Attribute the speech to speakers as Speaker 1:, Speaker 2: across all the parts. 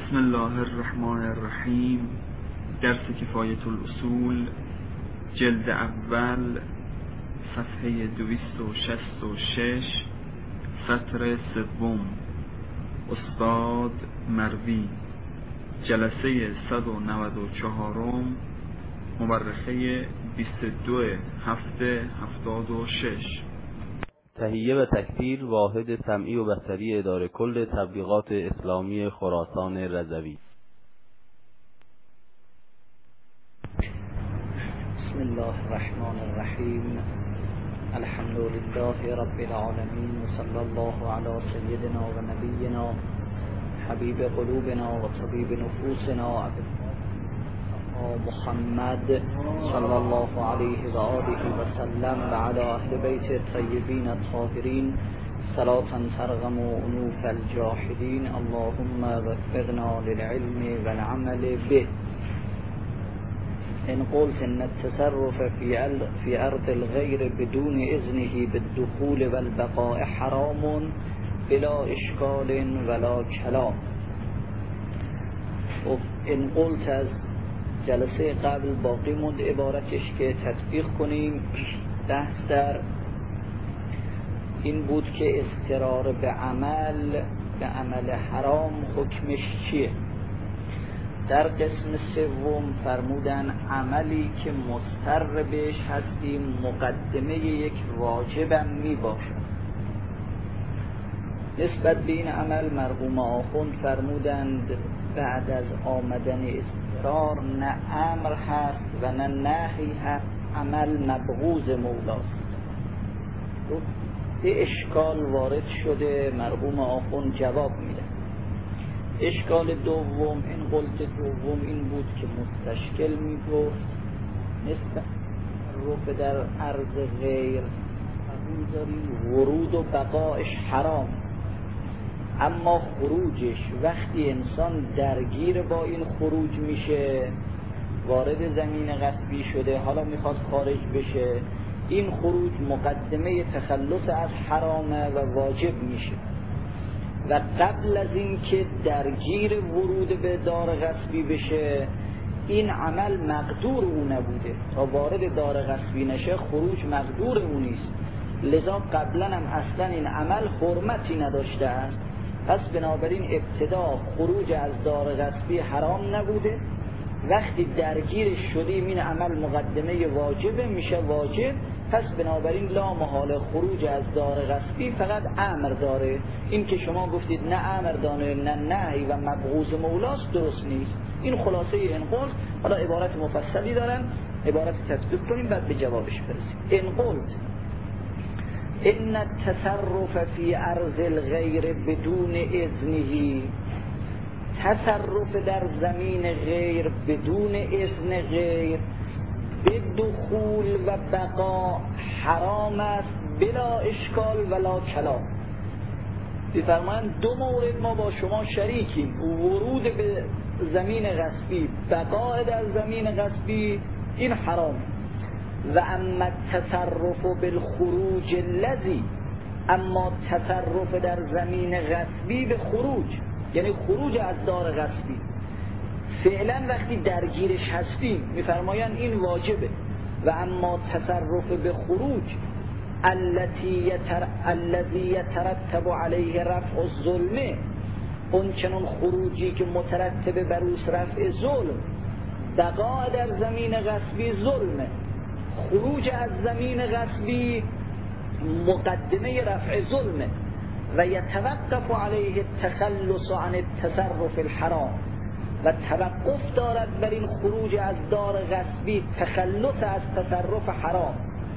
Speaker 1: بسم الله الرحمن الرحیم. درس کفایت الاصول، جلد اول، صفحه 266، سطر سوم. استاد مروی، جلسه 194، مورخه 22/7/76.
Speaker 2: تهیه و تکثیر واحد سمعی و بصری اداره کل تبلیغات اسلامی خراسان رضوی.
Speaker 3: بسم الله الرحمن الرحیم. الحمد لله رب العالمین و صلی الله علی سیدنا و نبینا حبیب قلوبنا و طبیب نفوسنا محمد صلی الله علیه و آله و سلم و علی اهل بیت الطیبین الطاهرین صلاة ترغم انوف الجاحدین. اللهم وفقنا للعلم والعمل به. ان قلت ان التصرف في ارض الغير بدون اذنه بالدخول والبقاء حرام بلا اشکال ولا کلام. ان قلت از جلسه قبل باقی موند عبارتش که تطبیق کنیم. بحث در این بود که اضطرار به عمل حرام حکمش چیه. در قسم سوم فرمودن عملی که مضطر بهش هستیم مقدمه یک واجبم می باشد. نسبت به این عمل مرحوم آخوند فرمودند بعد از آمدن اضطرار نه امر هست و نه نهی هست، عمل مبغوض مولاست. یه اشکال وارد شده، مرحوم آخوند جواب میده. اشکال دوم، این قلت دوم این بود که مستشکل میگفت نسبت رفع در عرض غیر قبول داریم ورود و بقایش حرام، اما خروجش وقتی انسان درگیر با این خروج میشه، وارد زمین غصبی شده، حالا میخواد خارج بشه، این خروج مقدمه تخلص از حرامه و واجب میشه و قبل از این که درگیر ورود به دار غصبی بشه این عمل مقدور او نبوده. تا وارد دار غصبی نشه خروج مقدور او نیست، لذا قبلا هم اصلا این عمل حرمتی نداشته است. پس بنابراین ابتدا خروج از دار غصبی حرام نبوده، وقتی درگیرش شدیم این عمل مقدمه واجبه میشه واجب. پس بنابراین لا محال خروج از دار غصبی فقط امر داره. این که شما گفتید نه امر داره نه نهی و مبغوض مولاست درست نیست. این خلاصه این قول. حالا عبارت مفصلی دارن، عبارت تطبیق کنیم بعد به جوابش برسیم. این قول ان التصرف فی ارض الغیر بدون اذنه، تصرف در زمین غیر بدون اذن غیر به دخول و بقا حرام است بلا اشکال ولا کلام. بفرمایند دو مورد ما با شما شریکیم، ورود به زمین غصبی، بقا در زمین غصبی، این حرام. و اما تصرف بالخروج الذی، اما تصرف در زمین غصبی به خروج یعنی خروج از دار غصبی، فعلا وقتی درگیرش هستیم میفرمایند این واجبه. و اما تصرف به خروج الذی یترتب علیه رفع الظلم، اون چنون خروجی که مترتب بر اوست رفع ظلم، بقا در زمین غصبی ظلمه، خروج از زمین غصبی مقدمه رفع ظلمه. و یتوقف علیه التخلص عن التصرف الحرام، و توقف دارد بر این خروج از دار غصبی تخلص از تصرف حرام.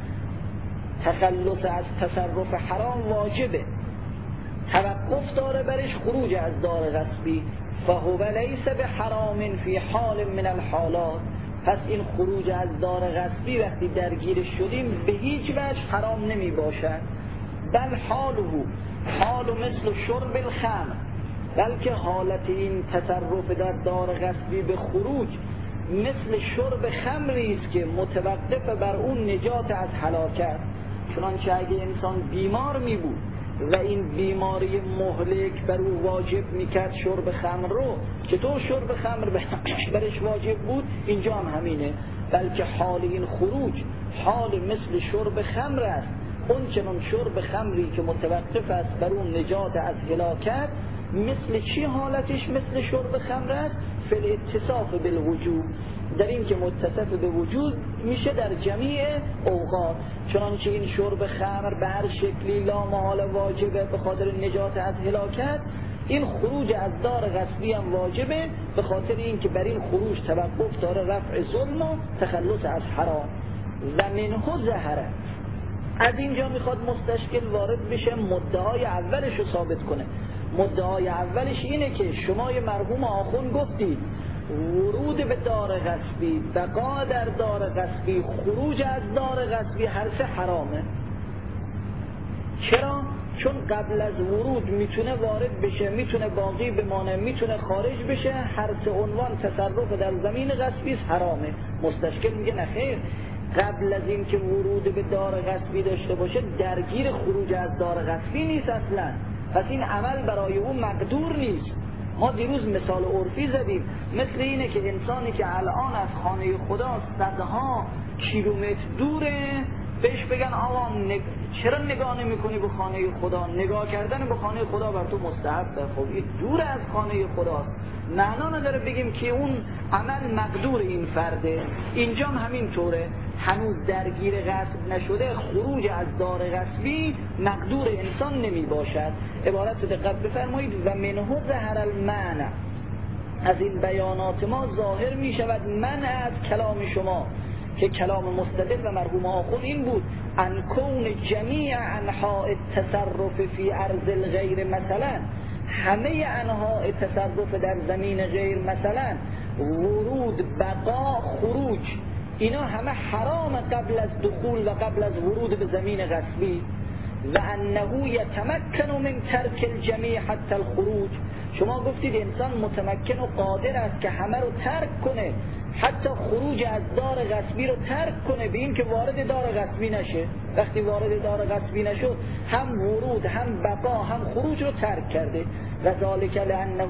Speaker 3: تخلص از تصرف حرام واجبه، توقف داره برش خروج از دار غصبی. فهو لیس بحرام فی حال من الحالات، پس این خروج از دار غصبی وقتی درگیر شدیم به هیچ وجه حرام نمی باشد. بل حاله حال مثل شرب الخمر، بلکه حالت این تصرف در دار غصبی به خروج مثل شرب خمری است که متوقف بر اون نجات از هلاکت. چنانچه اگه انسان بیمار می بود و این بیماری مهلک بر او واجب میکرد شرب خمر رو، چطور شرب خمر برش واجب بود؟ اینجا هم همینه، بلکه حال این خروج حال مثل شرب خمر است. اون چنان شرب خمری که متوقف است بر اون نجات از هلاکت، مثل چی حالتش مثل شرب خمر است؟ فی الاتصاف بالوجوب، در این که متصف به وجود میشه در جمیع اوقات. چنانچه این شرب خمر به هر شکلی لا محال واجبه به خاطر نجات از هلاکت، این خروج از دار غصبی هم واجبه به خاطر این که بر این خروج توقف داره رفع ظلم و تخلص از حرام. و منه ظهره، از اینجا میخواد مستشکل وارد بشه مدعای اولش رو ثابت کنه. مدعای اولش اینه که شما مرحوم آخوند گفتید ورود به دار غصبی، بقا در دار غصبی، خروج از دار غصبی هر سه حرامه. چرا؟ چون قبل از ورود میتونه وارد بشه، میتونه باقی بمانه، میتونه خارج بشه، هر سه عنوان تصرف در زمین غصبی حرامه. مستشکل میگه نخیر، قبل از این که ورود به دار غصبی داشته باشه درگیر خروج از دار غصبی نیست اصلا، پس این عمل برای او مقدور نیست. ما دیروز مثال عرفی زدیم، مثل اینه که انسانی که الان از خانه خدا صدها کیلومتر دوره بهش بگن آقا چرا نگاه نمی کنی به خانه خدا؟ نگاه کردن به خانه خدا بر تو مستحبه. خب این دور از خانه خداست، معنا نداره بگیم که اون عمل مقدور این فرده. اینجا هم همین طوره، هنوز درگیر غصب نشده خروج از دار غصبی مقدور انسان نمی باشد. عبارت دقت بفرمایید و منه ظهر المعنى، از این بیانات ما ظاهر می شود منع از کلام شما که کلام مستدل و مرحوم آخوند این بود ان کون جمیع انحاء التصرف فی ارض الغیر، مثلا همه انحاء تصرف در زمین غیر، مثلا ورود، بقا، خروج، اینا همه حرام قبل از دخول و قبل از ورود به زمین غصبی. و انه یتمکن من ترک الجمیع حتی الخروج، شما گفتید انسان متمکن و قادر است که همه رو ترک کنه، حتی خروج از دار غصبی رو ترک کنه، به این که وارد دار غصبی نشه. وقتی وارد دار غصبی نشد هم ورود هم بقا هم خروج رو ترک کرده. و ذالک لانه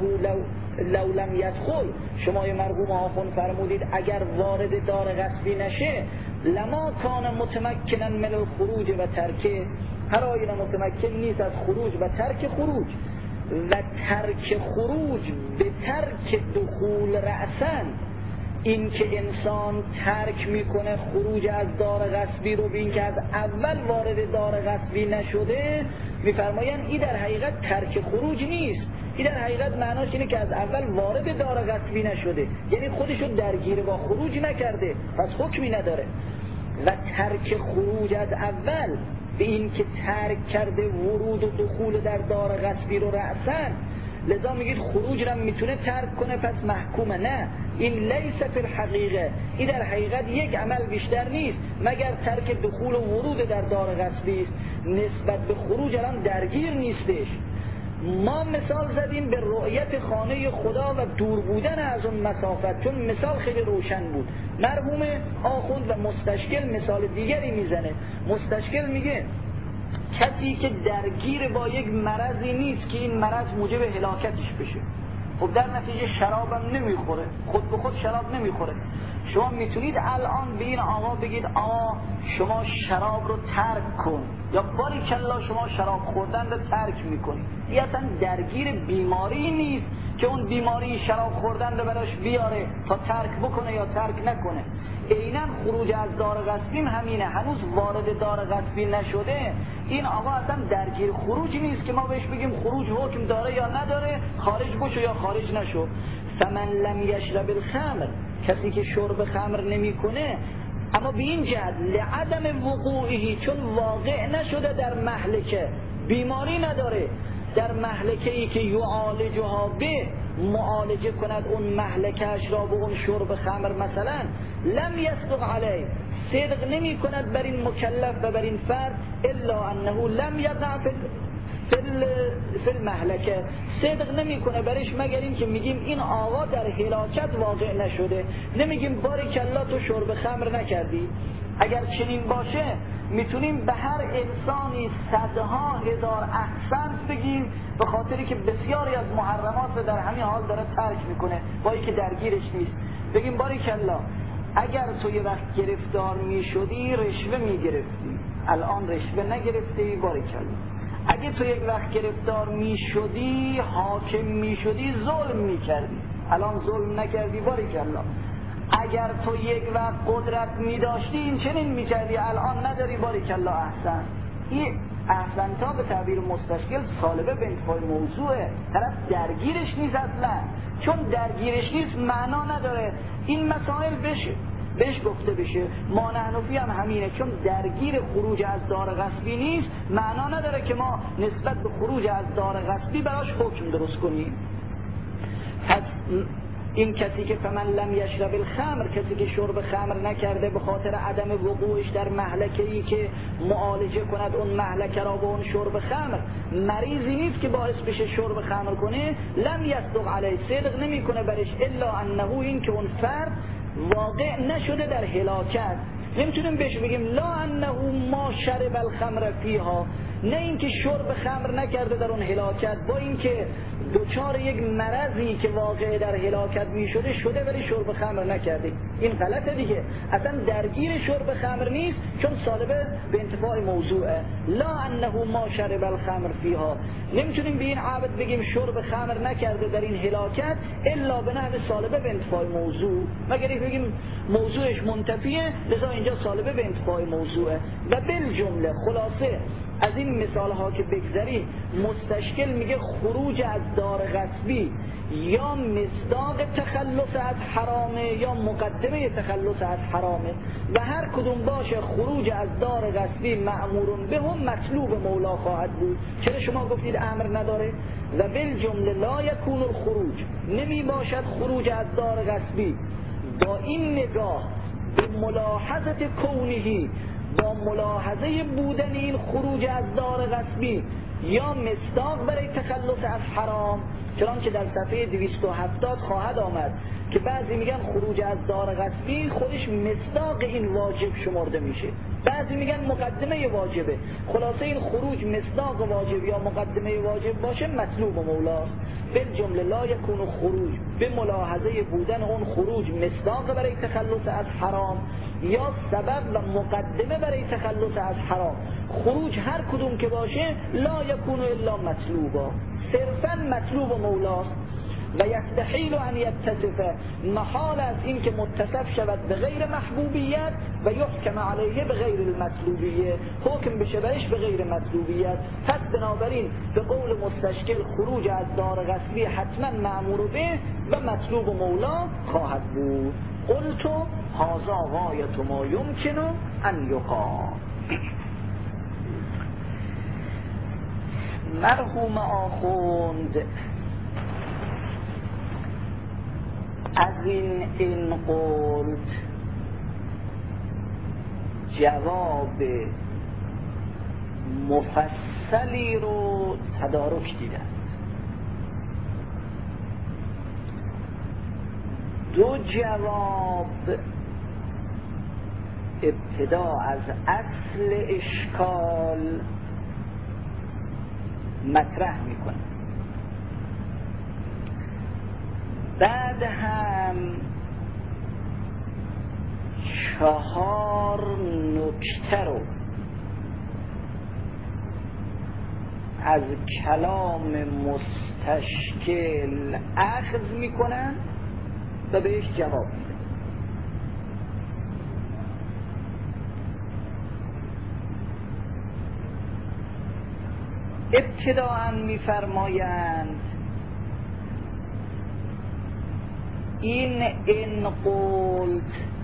Speaker 3: لو لم یدخل، شما مرحوم آخوند فرمودید اگر وارد دار غصبی نشه لما کان متمکنا من الخروج و ترکه، هر آینه متمکن نیست از خروج و ترک خروج. و ترک خروج به ترک دخول رأسن، این که انسان ترک میکنه خروج از دار غصبی رو به این که از اول وارد دار غصبی نشده، میفرمایند این در حقیقت ترک خروج نیست، این در حقیقت معناش اینه که از اول وارد دار غصبی نشده، یعنی خودشو درگیر با خروج نکرده، پس حکمی نداره. و ترک خروج از اول به این که ترک کرده ورود و دخول در دار غصبی رو رأسن، لذا میگید خروج را میتونه ترک کنه پس محکومه. نه، این لیس فی الحقیقه، این در حقیقت یک عمل بیشتر نیست مگر ترک دخول و ورود در دار غصبی است، نسبت به خروج الان درگیر نیستش. ما مثال زدیم به رؤیت خانه خدا و دور بودن از اون مسافت، چون مثال خیلی روشن بود. مرحوم آخوند و مستشکل مثال دیگری میزنه. مستشکل میگه کسی که درگیر با یک مرضی نیست که این مرض موجب هلاکتش بشه، خب در نتیجه شرابم نمیخوره، خود به خود شراب نمیخوره. شما میتونید الان به این آقا بگید آقا شما شراب رو ترک کن، یا باریکلا شما شراب خوردن رو ترک میکنید. این اصلا درگیر بیماری نیست که اون بیماری شراب خوردن رو براش بیاره تا ترک بکنه یا ترک نکنه. عیناً خروج از دار غصبی همینه، هنوز وارد دار غصبی نشده. این آقا اصلا درگیر خروج نیست که ما بهش بگیم خروج حکم داره یا نداره، خارج بشو یا خارج نشو. فمن لم یشرب الخمر، کسی که شرب خمر نمیکنه، اما به این جهت لعدم وقوعی، چون واقع نشده در مهلکه، بیماری نداره، در مهلکه ای که یعالجها به معالجه کند اون مهلکش را به اون شرب خمر مثلا، لم یصدق علیه، صدق نمی کند بر این مکلف و بر این فرد، الا انه لم یقع فی المهلکه، صدق نمی کنه برش مگر این که میگیم این آقا در هلاکت واقع نشده، نمیگیم باریکلا تو شرب خمر نکردی. اگر چنین باشه میتونیم به هر انسانی صدها هزار احسنت بگیم به خاطری که بسیاری از محرمات رو در همین حال داره ترک میکنه با اینکه درگیرش نیست. بگیم باریکالله اگر تو یه وقت گرفتار میشدی رشوه میگرفتی، الان رشوه نگرفتی، باریکالله. اگه تو یک وقت گرفتار میشدی حاکم میشدی ظلم میکردی، الان ظلم نکردی، باریکالله. اگر تو یک وقت قدرت میداشتی این چنین میکردی، الان نداری، باریکالله، احسن. این احسن تا به تعبیر مستشکل سالبه به انتفاع موضوعه، طرف درگیرش نیست اصلا. چون درگیرش نیست معنا نداره این مسائل بهش گفته بشه. ما نحنفی هم همینه، چون درگیر خروج از دار غصبی نیست معنا نداره که ما نسبت به خروج از دار غصبی براش حکم درست کنیم. پس این کسی که فمن لم یشرب الخمر، کسی که شرب خمر نکرده به خاطر عدم وقوعش در مهلکه‌ای که معالجه کند اون مهلکه را با اون شرب خمر، مریضی نیست که باعث بشه شرب خمر کنه، لم یصدق علیه، صدق نمیکنه برش، الا انه، این که اون فرد واقع نشده در هلاکت. نمیتونیم بهش بگیم لا انه ما شرب الخمر فیها، نه اینکه شرب خمر نکرده در اون هلاکت، با اینکه دوچار یک مرضی که واقع در هلاکت میشده شده ولی شرب خمر نکرده. این غلطه دیگه، اصلا درگیر شرب خمر نیست چون سالبه به انتفاع موضوعه. لا انه ما شرب الخمر فیها، نمیتونیم به این عبد بگیم شرب خمر نکرده در این هلاکت الا به نحو سالبه به انتفاع موضوع، مگر بگیم موضوعش منتفیه لذا اینجا سالبه به انتفاع موضوعه. و بالجمله خلاصه از این مثال ها که بگذاریم، مستشکل میگه خروج از دار غصبی یا مصداق تخلص از حرامه یا مقدمه تخلص از حرامه، و هر کدوم باشه خروج از دار غصبی مأمورون به هم مطلوب مولا خواهد بود. چرا شما گفتید امر نداره؟ و بالجمله لا یکون الخروج، نمی باشد خروج از دار غصبی با این نگاه به ملاحظه کونهی، با ملاحظه بودن این خروج از دار غصبی یا مصداق برای تخلص از حرام، چنانکه در صفحه 270 خواهد آمد که بعضی میگن خروج از دار غصبی خودش مصداق این واجب شمرده میشه، بعضی میگن مقدمه واجبه. خلاصه این خروج مصداق واجب یا مقدمه واجب باشه مطلوب مولاست. بالجمله لا یکون خروج به ملاحظه بودن اون خروج مصداق برای تخلص از حرام یا سبب و مقدمه برای تخلص از حرام. خروج هر کدوم که باشه لا یکون الا مطلوبا، صرفا مطلوب مولاست. و یستحیل ان یتصف، محال از این که متصف شود به غیر محبوبیت و یحکم علیه به غیر المطلوبیه، حکم بشه برش به غیر مطلوبیت. پس بنابراین به قول مستشکل خروج از دار غصبی حتما مأمور به و مطلوب مولا خواهد بود. قلت هذا غایت ما یمکن ان یقال. مرحوم آخوند از این قول جواب مفصلی رو تدارک دیدن. دو جواب ابتدا از اصل اشکال مطرح میکنه، بعد هم 4 نکته رو از کلام مستشکل اخذ میکنن و بهش جواب میدن. ابتداءً میفرمایند این قول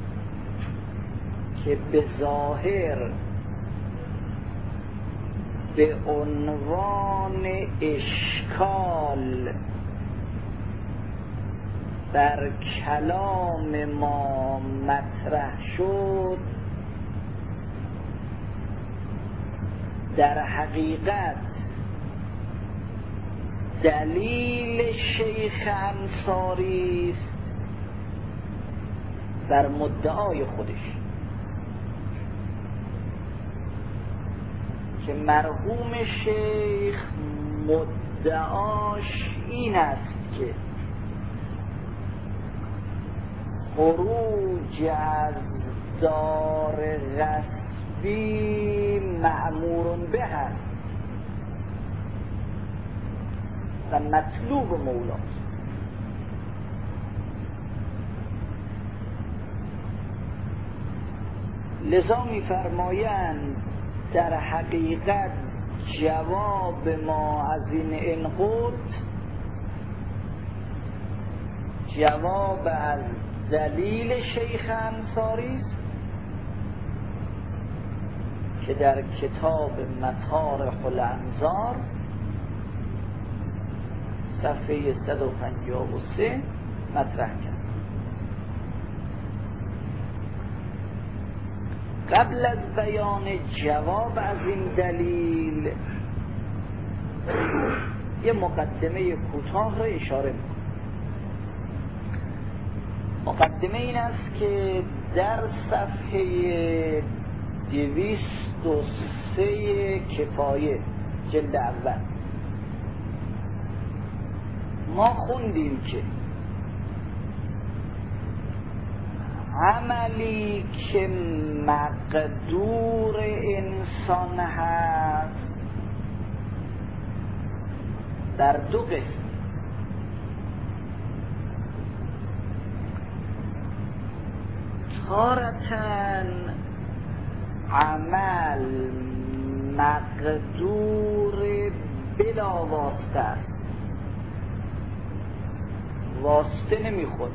Speaker 3: که به ظاهر به عنوان اشکال در کلام ما مطرح شد، در حقیقت دلیل شیخ انصاری است بر مدعای خودش. که مرحوم شیخ مدعاش این است که خروج از دار غصبی مأمور به است و مطلوب مولاست. لذا می‌فرمایند در حقیقت جواب ما از این انقل جواب از دلیل شیخ انصاری است که در کتاب مطارح الانظار صفحه 153 مطرح کرد. قبل از بیان جواب از این دلیل یه مقدمه کوتاه را اشاره می‌کنم. مقدمه این است که در صفحه 203 کفایه جلد اول ما خوندیم که عملی که مقدور انسان هست در دو قسم. تارتاً عمل مقدور بلا واسطه است، واسطه نمیخواد.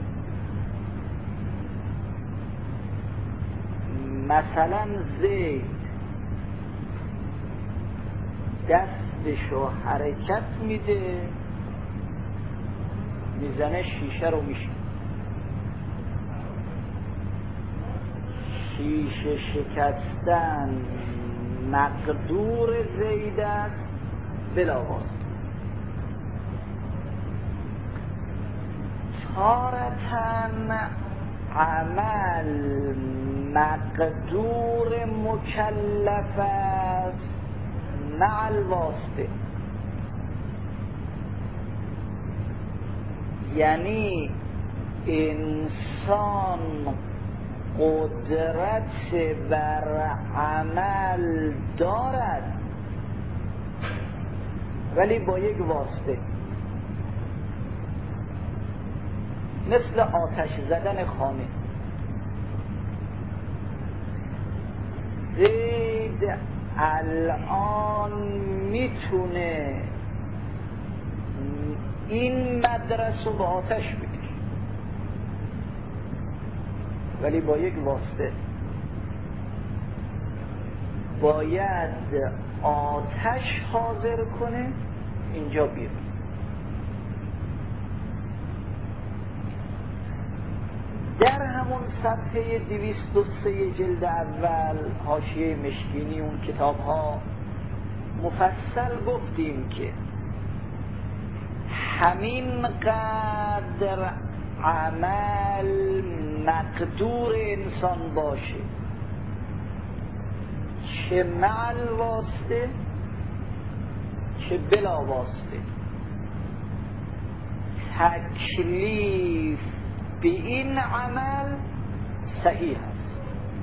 Speaker 3: مثلا زید دستشو حرکت میده، میزنه شیشه رو میشه. شیشه شکستن مقدور زید است بلا واسطه. تارتاً عمل مقدور مکلف است مع الواسطه، یعنی انسان قدرت بر عمل دارد ولی با یک واسطه، مثل آتش زدن خانه. زید الان میتونه این مدرسه رو به آتش بکشه ولی با یک واسطه. باید آتش حاضر کنه اینجا بیاد. در همون صفحه 203 جلد اول حاشیه مشکینی اون کتاب ها مفصل گفتیم که همین قدر عمل مقدور انسان باشه چه مع الواسطه چه بلا واسطه، تکلیف به این عمل صحیح است.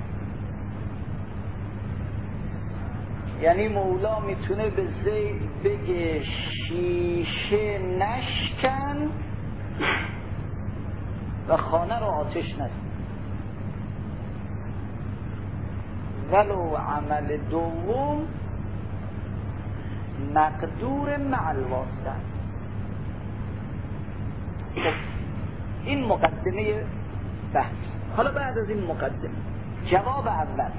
Speaker 3: یعنی مولا میتونه به زید بگه شیشه نشکن و خانه رو آتش نزن، ولو عمل دوم مقدور مع الواسطه. این مقدمه بحث. حالا بعد از این مقدمه جواب اول.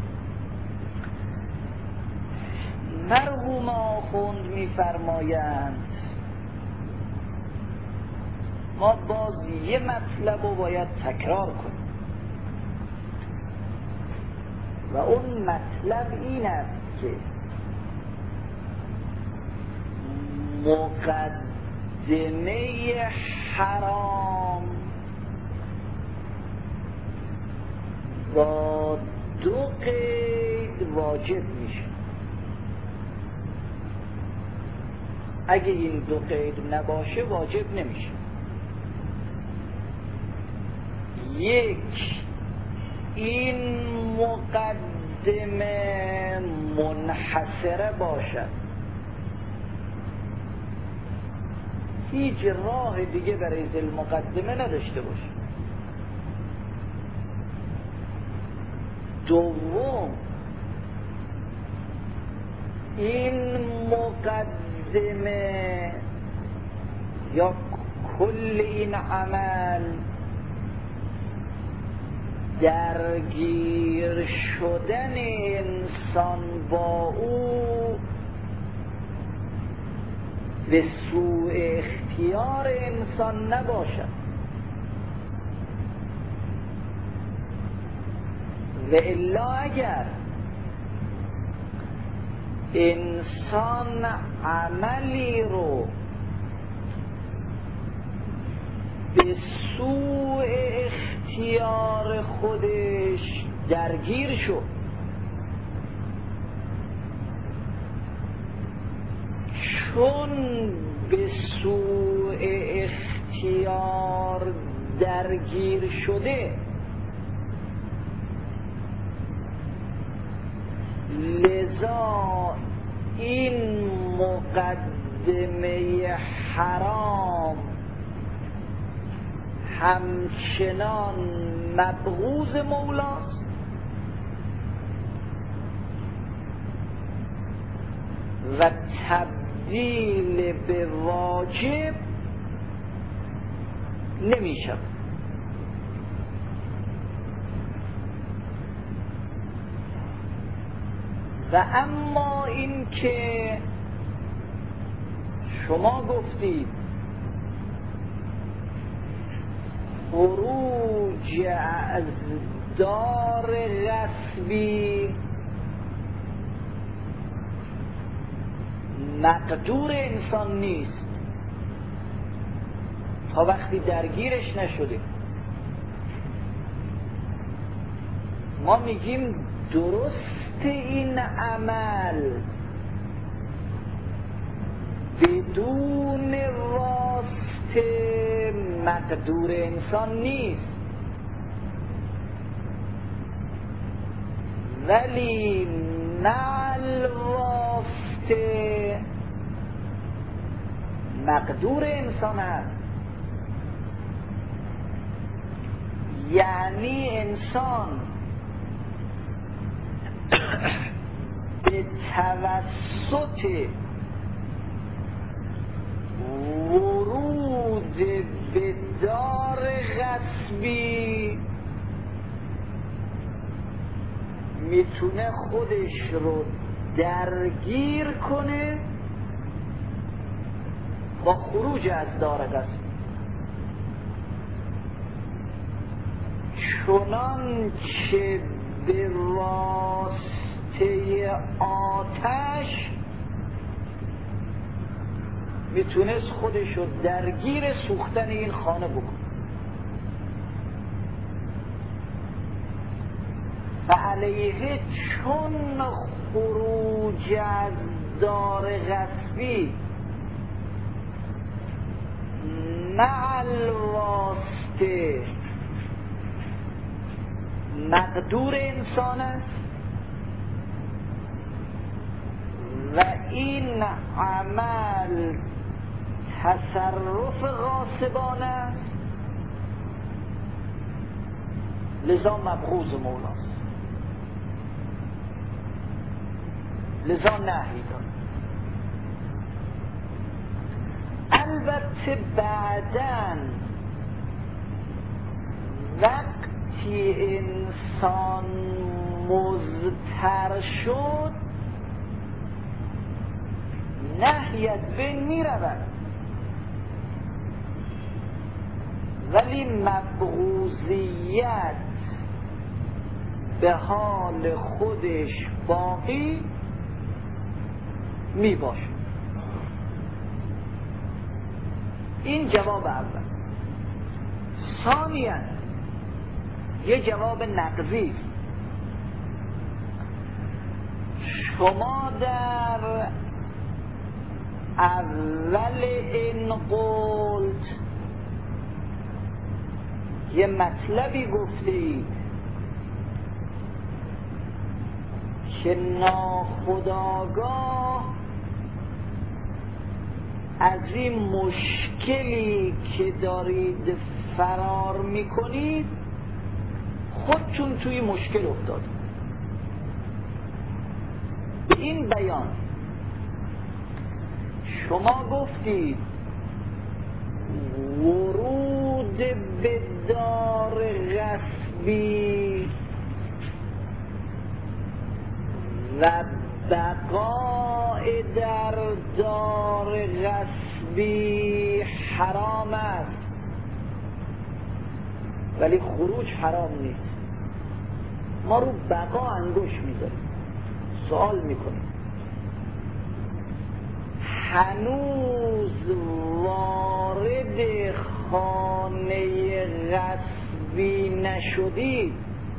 Speaker 3: مرحوم آخوند میفرمایند ما باز یه مطلب رو باید تکرار کنیم و اون مطلب این است که مقدمه حرام با دو قید واجب میشه. اگه این دو قید نباشه واجب نمیشه. یک، این مقدمه منحصره باشد، هیچ راه دیگه برای ذیل مقدمه نداشته باشه. دوم، این مقدمه یا کل این عمل درگیر شدن انسان با او به سوء اختیار انسان نباشد و الا اگر انسان عملی رو به سوء اختیار خودش درگیر شد، چون به سوء اختیار درگیر شده لذا این مقدمه حرام همچنان مبغوض مولاست و تبدیل به واجب نمی شود. و اما این که شما گفتید خروج از دار غصبی مقدور انسان نیست تا وقتی درگیرش نشده. ما میگیم درست این عمل بدون واسطه مقدور انسان نیست، ولی مع الواسطه مقدور انسان هست. یعنی انسان به توسط ورود به دار غصبی میتونه خودش رو درگیر کنه با خروج از دار غصبی، چنانچه به واسطه آتش میتونست خودش رو درگیر سوختن این خانه بکنه. و علیه چون خروج از دار غصبی مع الواسطه مقدور انسان است و این عمل تصرف غاصبانه است، لذا مبغوض مولاست، لذا نهی دارد. البته بعداً وقتی انسان مضطر شد نهی از بین می رود، ولی مبغوضیت به حال خودش باقی می باشد. این جواب اول. ثانیاً یه جواب نقضی. شما در اول این قلت یه مطلبی گفتید که ناخودآگاه از این مشکلی که دارید فرار میکنید خودتون توی مشکل افتاد. این بیان شما گفتید ورود به دار غصبی و بقای در دار غصبی حرام است ولی خروج حرام نیست. ما رو بقا انگوش میذاریم، سوال میکنیم هنوز وارد خانه غصبی نشدید،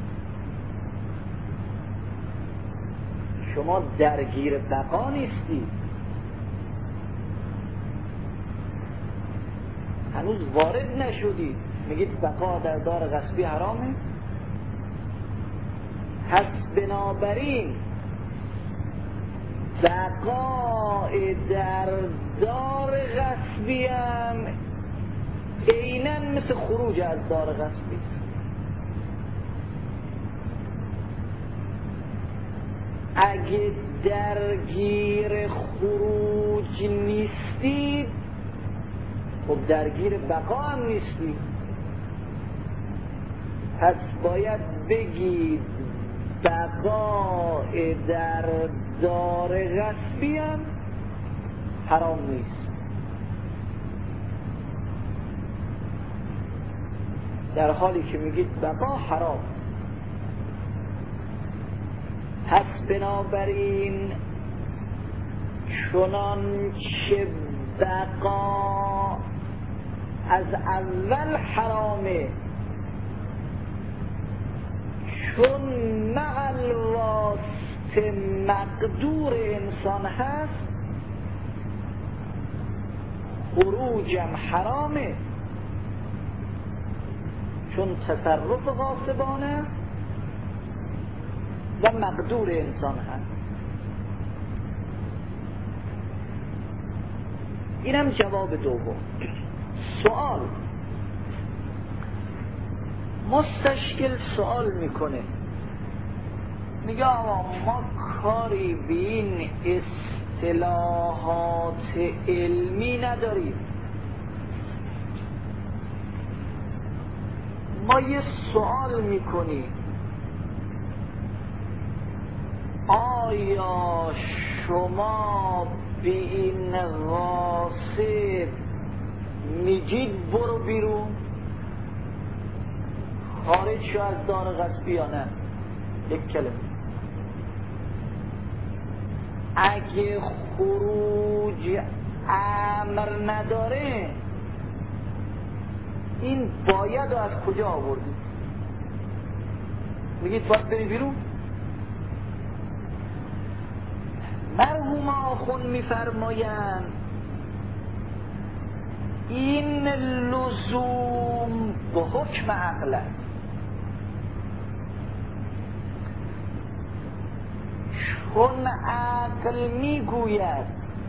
Speaker 3: شما درگیر بقا نیستید، هنوز وارد نشدید، میگید بقا در دار غصبی حرامه. پس بنابراین بقای در دار غصبی هم عیناً مثل خروج از دار غصبی. اگه درگیر خروج نیستید خب درگیر بقا هم نیستید، پس باید بگید بقای در دار غصبی هم حرام نیست. در حالی که میگید بقا حرام. پس بنابراین چنانچه بقا از اول حرامه چون مع الواسطه مقدور انسان هست، خروجم حرامه چون تصرف غاصبانه و مقدور انسان هست. اینم جواب دوم. سوال مستشکل سوال میکنه، میگه آقا ما کاری به این اصطلاحات علمی نداریم، ما یه سوال میکنیم آیا شما به این غاصب میگید برو بیرون، خارج شو از دار غصبی یا نه؟ یک کلمه. اگه خروج امر نداره این باید از کجا آوردید؟ میگید باید بری بیرون؟ مرحوم آخون میفرمایند این لزوم به حکم عقل است. چون عقل میگوید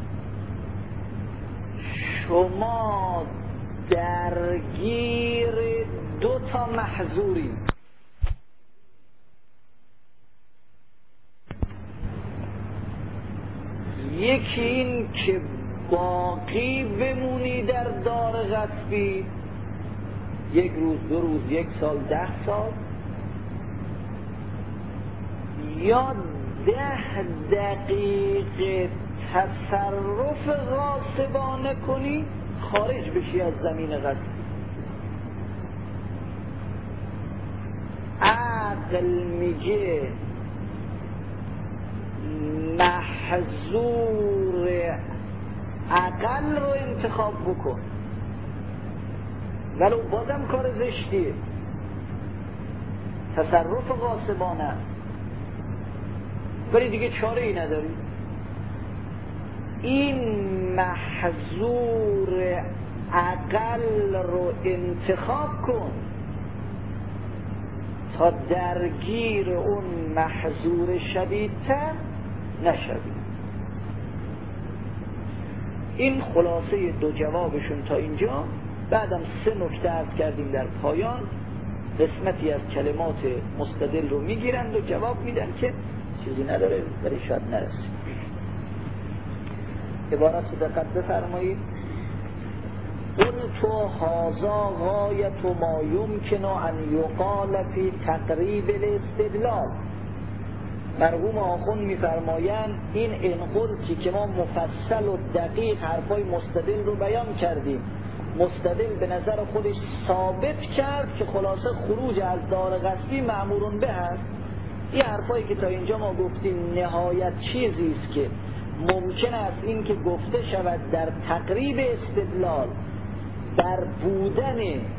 Speaker 3: شما درگیر دو تا محظوری، یکی این که باقی بمونی در دار غصبی 1 روز 2 روز 1 سال 10 سال، یا 10 دقیقه تصرف غاصبانه کنی خارج بشی از زمین غصبی. عقل میگه محظور عقل رو انتخاب بکن، ولو بازم کار زشتیه، تصرف غاصبانه است، ولی دیگه چاره ای نداری. این محظور اقل رو انتخاب کن تا درگیر اون محظور شدیدتر نشوی. این خلاصه دو جوابشون تا اینجا. بعدم 3 نکته عرض کردیم در پایان. قسمتی از کلمات مستدل رو میگیرند و جواب میدن که چیزی نداره ولی شاید نرسید. عبارت رو دقت بفرمایید. قلت هذا غایت ما یمکن ان یقال فی تقریب الاستدلال. مرحوم آخوند میفرمایند این قلتی که ما مفصل و دقیق حرفای مستدل رو بیان کردیم، مستدل به نظر خودش ثابت کرد که خلاصه خروج از دار غصبی مأمورون به هست. این حرفایی که تا اینجا ما گفتیم نهایت چیزی است که ممکن است این که گفته شود در تقریب استدلال در بودن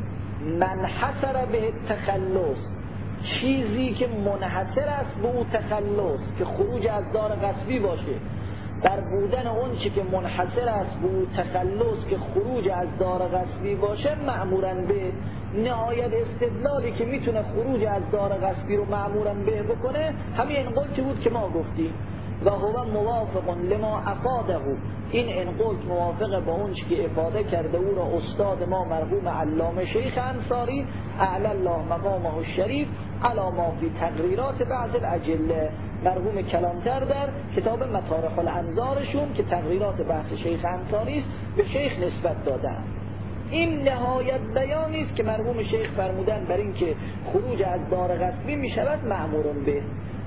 Speaker 3: منحصر به تخلص، چیزی که منحصر است به او تخلص که خروج از دار غصبی باشه، در بودن اون چی که منحصر است به او تخلص که خروج از دار غصبی باشه مأمورن به. نهایت استدلالی که میتونه خروج از دار غصبی رو مأمورن به بکنه همین انقلتی بود که ما گفتیم و هو موافق لما افاده. این انقلت موافق با اون چی که افاده کرده او را استاد ما مرحوم علامه شیخ انصاری اعلی الله مقامه الشریف علی ما فی تقریرات بعض الاجله. مرحوم کلانتر در کتاب مطارح الانظارشون که تقریرات بحث شیخ انصاری است به شیخ نسبت دادن. این نهایت بیانی است که مرحوم شیخ فرمودن بر این که خروج از دار غصبی می شود مأمورون به،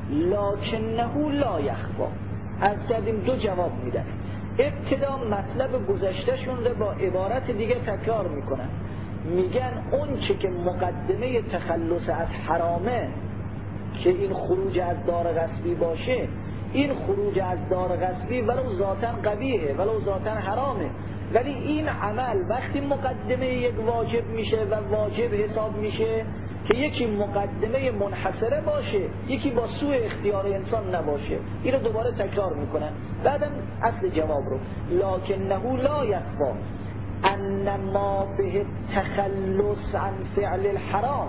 Speaker 3: لکنه لا یخفا. از کردیم 2 جواب میدن. ابتدا مطلب گذشتهشون رو با عبارت دیگه تکرار میکنن، میگن اون چه که مقدمه تخلص از حرامه که این خروج از دار غصبی باشه، این خروج از دار غصبی ولو ذاتاً قبیحه ولو ذاتاً حرامه، ولی این عمل وقتی مقدمه یک واجب میشه و واجب حساب میشه که یکی مقدمه منحصره باشه یکی با سوء اختیار انسان نباشه. این رو دوباره تکرار میکنن. بعدم اصل جواب رو لکنه لا یخفا ان ما به تخلص عن فعل الحرام،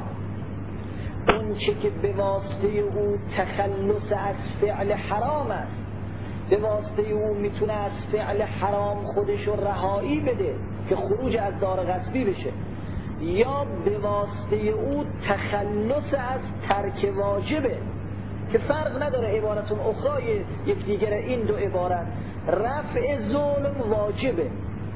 Speaker 3: اون چه که به واسطه او تخلص از فعل حرام است، به واسطه او میتونه از فعل حرام خودش رو رهایی بده که خروج از دار غصبی بشه، یا به واسطه او تخلص از ترک واجبه که فرق نداره. عبارتون اخرای یک دیگر این 2 عبارت رفع ظلم واجبه،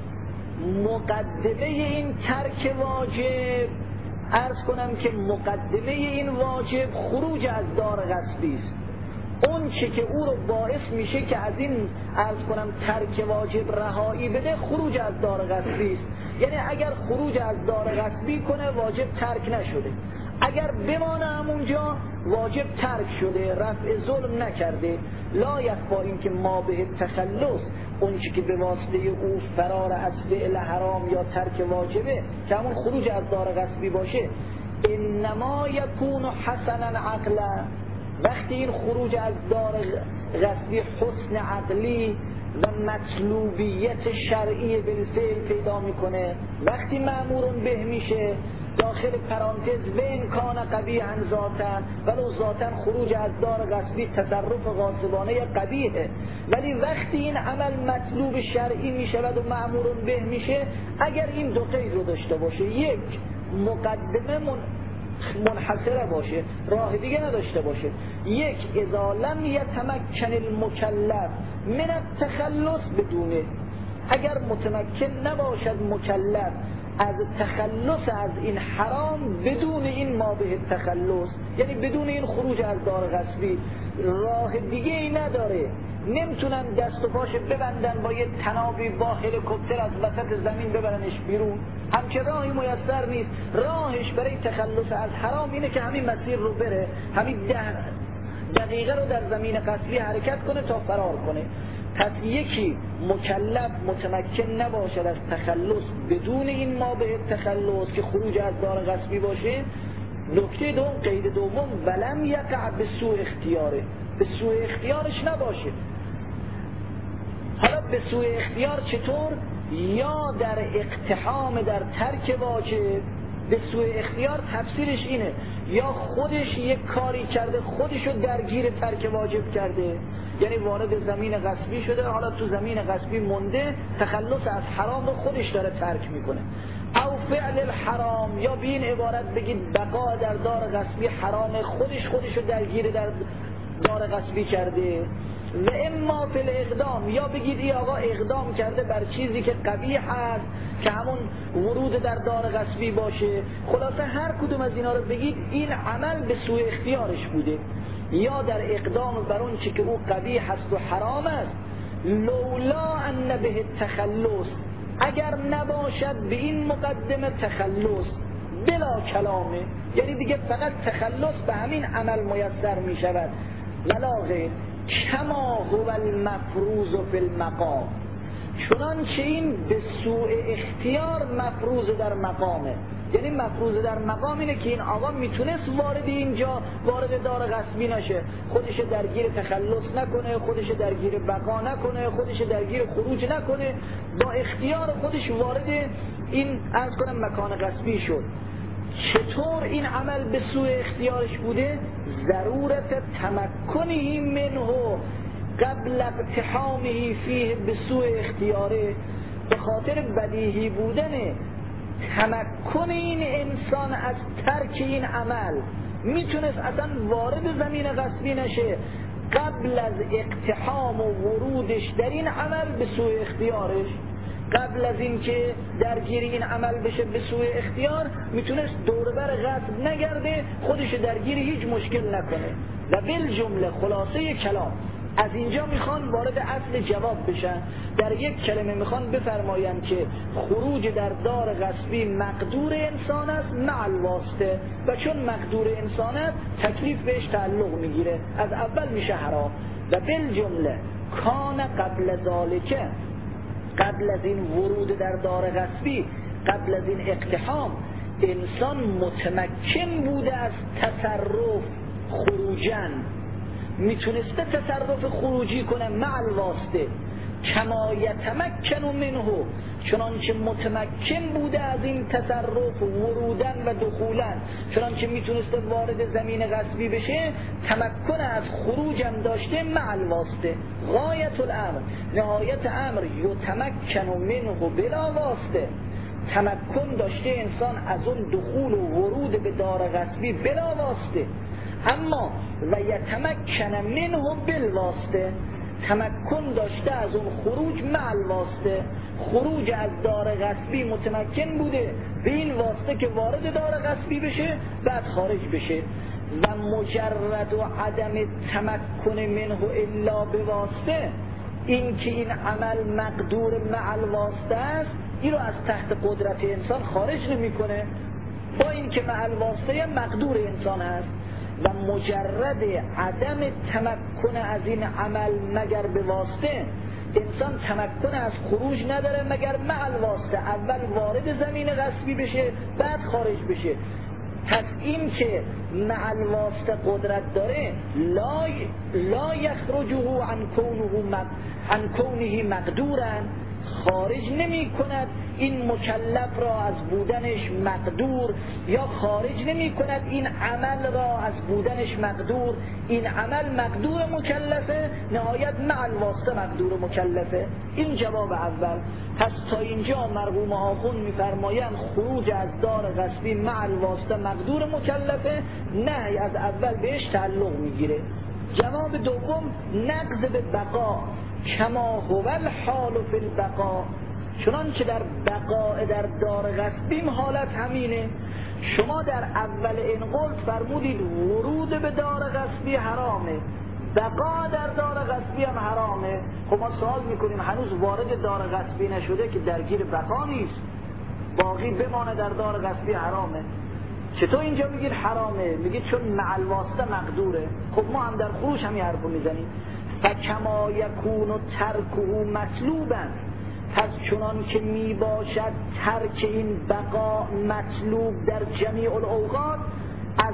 Speaker 3: مقدمه این ترک واجب عرض کنم که مقدمه این واجب خروج از دار غصبی است. اون چی که او رو باعث میشه که از این عرض کنم ترک واجب رهایی بده خروج از دار غصبی است. یعنی اگر خروج از دار غصبی کنه واجب ترک نشده، اگر بمانه همونجا واجب ترک شده، رفع ظلم نکرده. لا یخفا این که ما به تخلص اون چی که به واسطه او فرار از فعل حرام یا ترک واجبه که همون خروج از دار غصبی باشه، انما یکون حسنا عقلا، وقتی این خروج از دار غصبی حسن عقلی و مطلوبیت شرعی بالفعل پیدا میکنه، وقتی مأمورون به میشه داخل پرانتز و امکان قبیحا ذاتن ولو ذاتن خروج از دار غصبی تصرف غاصبانه قبیحه، ولی وقتی این عمل مطلوب شرعی میشود و مأمورون به میشه اگر این 2 قید رو داشته باشه، یک مقدمه منحصره باشه راه دیگه نداشته باشه، یک اذا لم یتمکن المکلف من التخلص بدونه، اگر متمکن نباشد مکلف از تخلص از این حرام بدون این ما به تخلص، یعنی بدون این خروج از دار غصبی راه دیگه ای نداره، نمیتونن دست و پاش ببندن با یه تنابی با هلیکوپتر از وسط زمین ببرنش بیرون، همچه راهی میسر نیست. راهش برای تخلص از حرام اینه که همین مسیر رو بره، همین 10 دقیقه رو در زمین غصبی حرکت کنه تا فرار کنه. پس یکی مکلف متمکن نباشد از تخلص بدون این ما به تخلص که خروج از دار غصبی باشه. نکته دوم، قید دوم، ولم یقع به سوء اختیاره، به سوء اختیارش نباشه. حالا به سوء اختیار چطور؟ یا در اقتحام در ترک واجب. به سوء اختیار تفسیرش اینه یا خودش یک کاری کرده خودشو درگیر ترک واجب کرده، یعنی وارد زمین غصبی شده، حالا تو زمین غصبی مونده، تخلص از حرام رو خودش داره ترک میکنه. او فعل الحرام، یا به این عبارت بگید بقا در دار غصبی حرام، خودشو درگیر در دار غصبی کرده. و اما فی الاقدام، یا بگید ای آقا اقدام کرده بر چیزی که قبیح هست که همون ورود در دار غصبی باشه. خلاصه هر کدوم از اینا رو بگید این عمل به سوء اختیارش بوده، یا در اقدام بر اون چی که او قبیح هست و حرام است. لولا ان به تخلص، اگر نباشد به این مقدمه تخلص، بلا کلامه، یعنی دیگه فقط تخلص به همین عمل میسر می شود. ولا غیر، کما هو المفروض فی المقام، چنانچه این به سوء اختیار مفروض در مقامه. یعنی مفروض در مقام اینه که این آقا میتونست وارد اینجا وارد دار غصبی نشه، خودش درگیر تخلص نکنه، خودش درگیر بقا نکنه، خودش درگیر خروج نکنه، با اختیار خودش وارد این عرض کنم مکان غصبی شد. چطور این عمل به سوء اختیارش بوده؟ ضرورت تمکنه منه قبل اقتحامه فیه به سوء اختیاره، به خاطر بدیهی بودن تمکن این انسان از ترک این عمل میتونست اصلا وارد زمین غصبی نشه قبل از اقتحام و ورودش در این عمل به سوء اختیارش. قبل از این که درگیر این عمل بشه به سوء اختیار میتونست دوربر غصب نگرده، خودش درگیر هیچ مشکل نکنه. و بالجمله خلاصه کلام از اینجا میخوان وارد اصل جواب بشن. در یک کلمه میخوان بفرماین که خروج در دار غصبی مقدور انسان است مع الواسطه، و چون مقدور انسان است تکلیف بهش تعلق میگیره، از اول میشه حرام. و بالجمله کان قبل ذالکه، قبل از این ورود در دار غصبی، قبل از این اقتحام، انسان متمکن بوده از تصرف خروجن، میتونسته تصرف خروجی کنه مع الواسطه. کما یتمکن منه، چنانچه متمکن بوده از این تصرف ورودن و دخولن، چنانچه میتونسته وارد زمین غصبی بشه، تمکن از خروج هم داشته مع الواسطه. غایت الامر، نهایت امر، یتمکن منه بلا واسطه، تمکن داشته انسان از اون دخول و ورود به دار غصبی بلا واسطه. اما و یتمکن منه بالواسطه، تمکن داشته از اون خروج مع الواسطه، خروج از دار غصبی متمکن بوده به این واسطه که وارد دار غصبی بشه بعد خارج بشه. و مجرد و عدم تمکن منه الا به واسطه، این که این عمل مقدور مع الواسطه است، این رو از تحت قدرت انسان خارج نمی کنه، با این که مع الواسطه مقدور انسان هست. و مجرد عدم تمکن از این عمل مگر به واسطه، انسان تمکن از خروج نداره مگر مع الواسطه، اول وارد زمین غصبی بشه بعد خارج بشه. پس این که مع الواسطه قدرت داره لا یخرجه عن کونه مقدورا، خارج نمی کند این مکلف را از بودنش مقدور، یا خارج نمی کند این عمل را از بودنش مقدور. این عمل مقدور مکلفه، نهایت مع الواسطه مقدور مکلفه. این جواب اول. پس تا اینجا مرحوم آخوند میفرمایند خروج از دار غصبی مع الواسطه مقدور مکلفه، نه از اول بهش تعلق میگیره. جواب دوم نقض به بقا، کما هو الحال فی البقا، چنانچه در بقاء در دار غصبیم حالت همینه. شما در اول انقل فرمودید ورود به دار غصبی حرامه، بقا در دار غصبی هم حرامه. خب ما سوال میکنیم هنوز وارد دار غصبی نشده که درگیر بقا نیست، باقی بمانه در دار غصبی حرامه. چطور اینجا میگید حرامه؟ میگید چون مع الواسطه مقدوره. خب ما هم در خروج همین حرفو میزنیم. فکما یکون ترکه مطلوبا، پس چنان که می باشد ترک این بقا مطلوب در جمیع الاوقات، از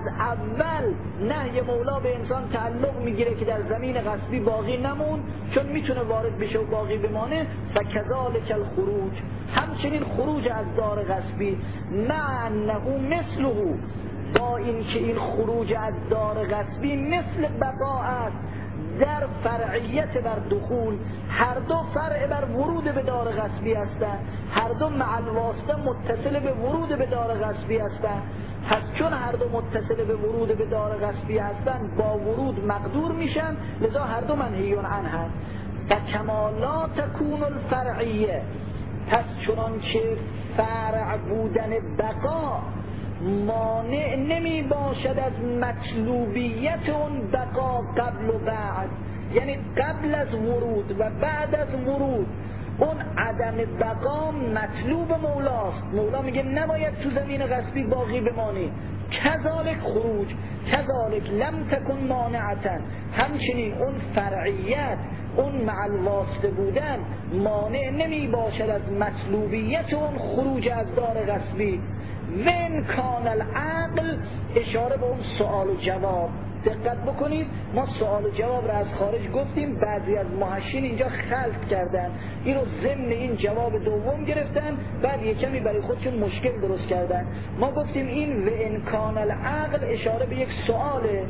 Speaker 3: اول نهی مولا به انسان تعلق میگیره که در زمین غصبی باقی نمون، چون میتونه وارد بشه و باقی بمانه. فکذالک الخروج، همچنین خروج از دار غصبی، مع انه مثله، با اینکه این خروج از دار غصبی مثل بقا است در فرعیت بر دخول، هر دو فرع بر ورود به دار غصبی هستند، هر دو مع الواسطه متصل به ورود به دار غصبی هستند. پس چون هر دو متصل به ورود به دار غصبی هستند، با ورود مقدور میشن، لذا هر دو منهی عنه. و کما لا تکون الفرعیه، پس چنانچه فرع بودن بقا مانع نمی باشد از مطلوبیت اون بقا قبل و بعد، یعنی قبل از ورود و بعد از ورود اون عدم بقا مطلوب مولاست. مولا میگه نباید تو زمین غصبی باقی بمانی. کذالک خروج، کذالک لم تکن مانعتن، همچنین اون فرعیت، اون مع الواسطه بودن مانع نمی باشد از مطلوبیت اون خروج از دار غصبی. وین کان العقل، اشاره به اون سوال و جواب. دقت بکنید، ما سوال و جواب را از خارج گفتیم، بعضی از محشین اینجا خلط کردن، این رو ضمن این جواب دوم گرفتن، بعد یک کمی برای خودشون مشکل درست کردن. ما گفتیم این و انکان العقل اشاره به یک سواله.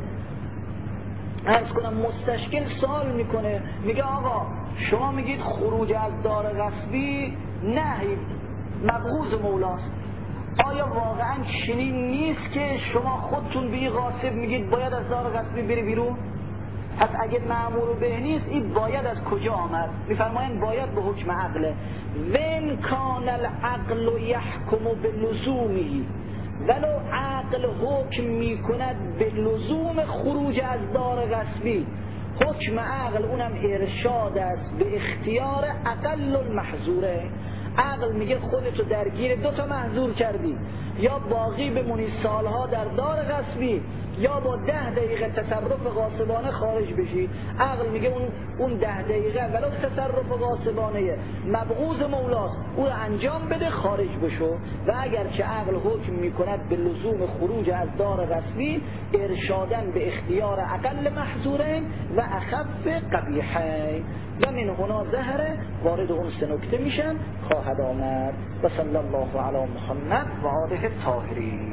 Speaker 3: عرض کنم مستشکل سوال میکنه، میگه آقا شما میگید خروج از دار غصبی نهی مبغوض مولاست، آیا واقعا چنین نیست که شما خودتون به این غاصب میگید باید از دار غصبی بری بیرون؟ پس اگه مأمور به نیست، این باید از کجا آمد؟ میفرمایند باید به حکم عقله. وین کان العقل یحکم بلزومه، ولو عقل حکم میکند به لزوم خروج از دار غصبی، حکم عقل اونم ارشاد است به اختیار اقل المحظوره. عقل میگه خودتو درگیر دو تا محظور کردی، یا باقی بمونی سالها در دار غصبی، یا با 10 دقیقه تصرف غاصبانه خارج بشی. عقل میگه اون 10 دقیقه ولو تصرف غاصبانه مبغوض مولاست، او رو انجام بده، خارج بشو. و اگر که عقل حکم میکند به لزوم خروج از دار غصبی، ارشادن به اختیار اقل محظورین و اخف قبیحین. و من هنا ظهره، وارد اون 3 نکته میشن خواهد آمد. و صلی الله علی محمد و آله الطاهرین.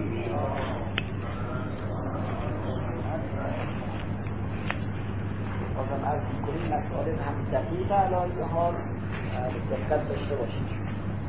Speaker 3: بازم عرض میکنیم مسائل هم دقیق علاوه حال دقت داشته باشید.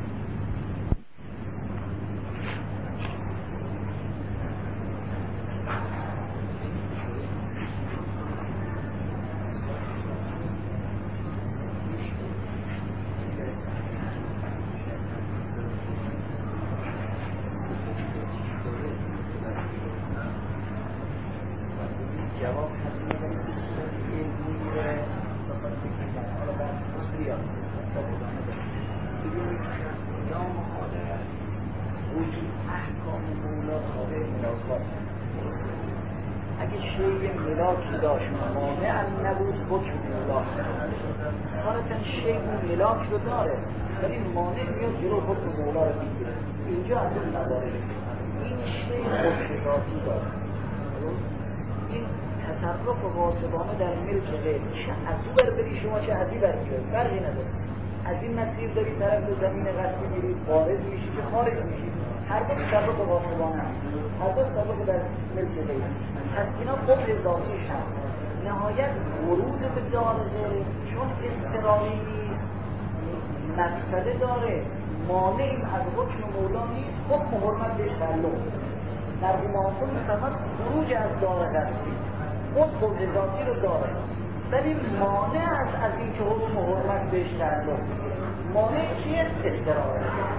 Speaker 3: اگه شیء ملاکی داشت مانع نبود حکم مولا، کارتن شیء ملاک رو داره ولی مانع میاد جلو حکم مولا رو میگیره. اینجا از اون نداره، این شیء خودشگاتی داره. این تصرف غاصبانه در ملک غیر، چه از او بر بری شما چه از این بر بری، فرقی نداره. از این مسیر داری طرف زمین غصبی میری، وارد میشی که خارج میشی، هر دو تصرف غاصبانه هست، هر دو تصرف در ملک غیر. پس اینا قبل ذاتیش هست. نهایت ورود به دار غیر چون اضطراری نیست، مقصده داره، مانعی از حکم مولا نیست، حکم حرمت بهش تعلق. مرحوم آخون میفرماد خروج از دار غصبی اون قبل ذاتی رو داره، ولی مانع است از این که حکم حرمت بهش تعلق. مانع چیه؟ اضطراره.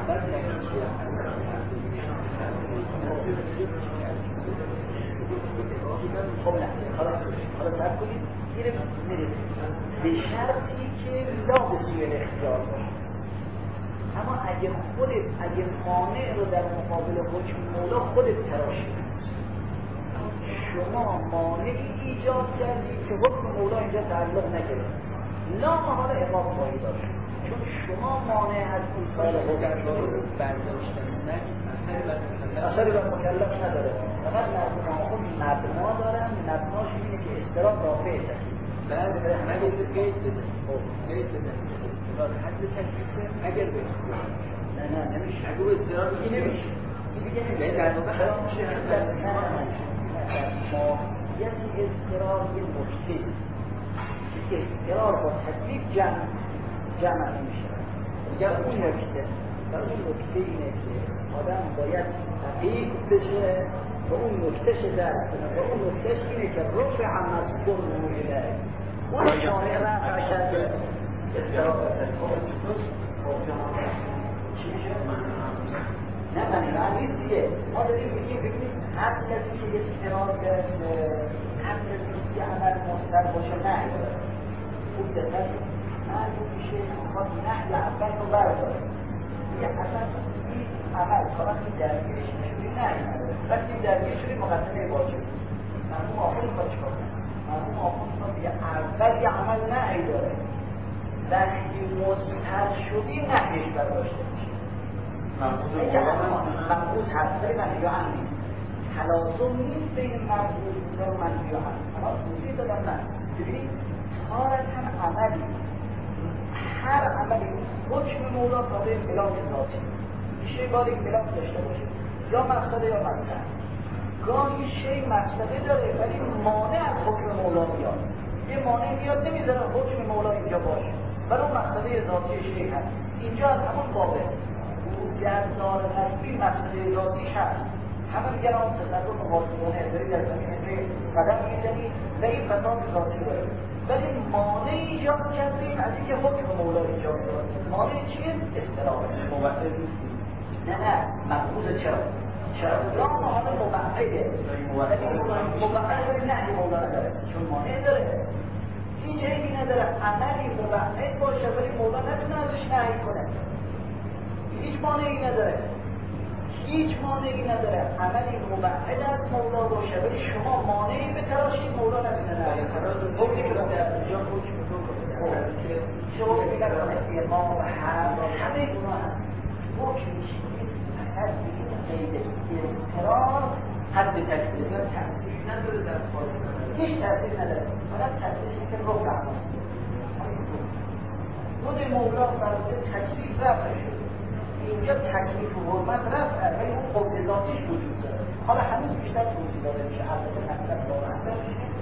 Speaker 3: خب نه، حالا سب کنید میرسید به شرطی که لا به سوی الاختیار باشه. اما اگه مانع رو در مقابل حکم مولا خودت تراشید، شما مانعی ایجاد کردید که حکم مولا اینجا تعلق نگرفت، لا محاله عقاب خواهی داشت، چون شما مانع از این سال حکم رو برداشتن. اثری بر مکلف نداره، فقط مرحوم آخوند مبنا دارن، مبناش اینه که اضطراب رافع تکلیف.
Speaker 4: بله همه گفته قید بده. قید بده. اضطراب حد تکلیفه اگر به
Speaker 3: نه نمیشه.
Speaker 4: اگه به اضطراب این نمیشه. این دیگه نمیشه. در واقع خراب میشه.
Speaker 3: ماهیتی اضطرار یه نکته که اضطرار با تکلیف جمع نمیشه. اگر اون نکته اینه که آدم باید تقیید بشه و اون نکتهش درست کنه و اون نکتهش اینه که رفع مذکور موجوده اون شانه رفع کرده اضطراب چی میشه؟ نه معنی دیگه ما داریم بگیم هر کسی که یه اضطراب گرفته هر کسی که عمل مستقل باشه نه خوب دقت معلوم میشه میخواد نهی اول رو برداره یه اصلا این عمل وقتی درگیرش میشونی نهی نداره وقتی درگیرش شدی مقدمه واجب مرحوم آخوند میخواد چیکار کنه مرحوم آخوند میخواد بگه اول یه عمل نهی داره وقتی مضطر شدی نهیش برداشته میشه مقبوض هست ولی منفی و هم نیست تلازم نیست بین مقبوض و منفی و هم اما توضیح دادم نه ببینید تارت هم عملی هر عملی حکم مولا تابع ملاک ذاتی میشه بار یک ملاک داشته باشه یا مقصده یا مقصد گاهی شی مقصده داره ولی مانع از حکم مولا میاد یه مانع میاد نمیذاره حکم مولا اینجا باشه ولی اون مقصده ذاتی شی هست اینجا از همون بابه گردار قلبی مقصده ذاتیش هست همه میگن اون تصرف مواظبانه داری در زمین قدم میزنی و این فساد ذاتی داره ولی مانع ایجاد کردیم از اینکه حکم مولا ایجاد داره مانع چیه؟ اضطراب
Speaker 4: موقع نیستی
Speaker 3: نه مقبوض چرا یا مانع موقعه موقعه نهی مولا نداره چون مانع داره هیچ عیبی نداره عملی موقعه باشه ولی مولا نتونه ازش نهی کنه هیچ مانعی نداره عملی مبعد از مولا باشه ولی شما مانعی به تراشید مولا نتونه نهی کنه حکمی که در اینجا حکم شما بگرد کنه ما و همه گناه هست حکم چیزی فقط بگید قید اضطرار حد تکلیف تأثیر نداره در خواهد هیچ تأثیر نداره فقط تأثیری که رو رحمت خود مولا برای تکلیف رفع شد اینجا تکلیف و حرمت رفع ولی اون قوت ذاتیش وجود داره حالا هنوز بیشتر توضیح داده میشه البته مطلب واقعا